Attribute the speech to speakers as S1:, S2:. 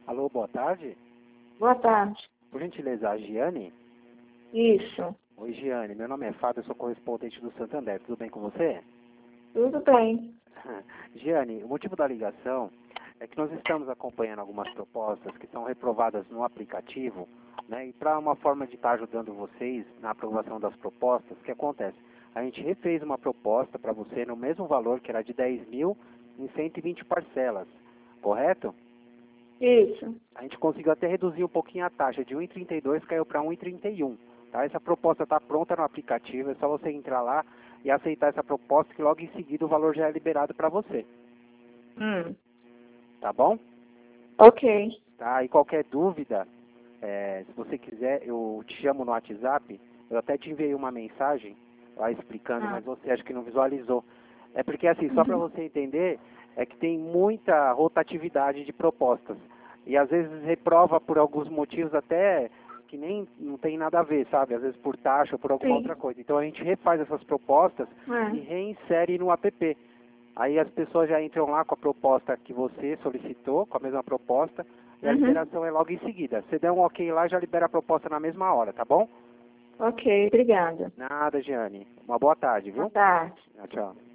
S1: Alô, boa tarde.
S2: Boa tarde.
S1: Por gentileza, a Giane?
S2: Isso.
S1: Oi, Giane. Meu nome é Fábio, eu sou correspondente do Santander. Tudo bem com você?
S2: Tudo bem.
S1: Giane, o motivo da ligação é que nós estamos acompanhando algumas propostas que são reprovadas no aplicativo, né? E para uma forma de estar ajudando vocês na aprovação das propostas, o que acontece? A gente refez uma proposta para você no mesmo valor, que era de 10 mil, em 120 parcelas, correto?
S2: Isso.
S1: A gente conseguiu até reduzir um pouquinho a taxa, de 1,32 caiu para 1,31. Tá? Essa proposta está pronta no aplicativo, é só você entrar lá e aceitar essa proposta, que logo em seguida o valor já é liberado para você. Tá bom?
S2: Ok.
S1: Tá? E qualquer dúvida, se você quiser, eu te chamo no WhatsApp, eu até te enviei uma mensagem lá explicando, mas você acha que não visualizou. É porque assim, só para você entender, é que tem muita rotatividade de propostas. E às vezes reprova por alguns motivos até que nem não tem nada a ver, sabe? Às vezes por taxa ou por alguma outra coisa. Então a gente refaz essas propostas e reinsere no app. Aí as pessoas já entram lá com a proposta que você solicitou, com a mesma proposta, e a liberação é logo em seguida. Você der um ok lá, já libera a proposta na mesma hora, tá bom?
S2: Ok, obrigada.
S1: Nada, Giane. Uma boa tarde, viu?
S2: Boa tarde.
S1: Tchau, tchau.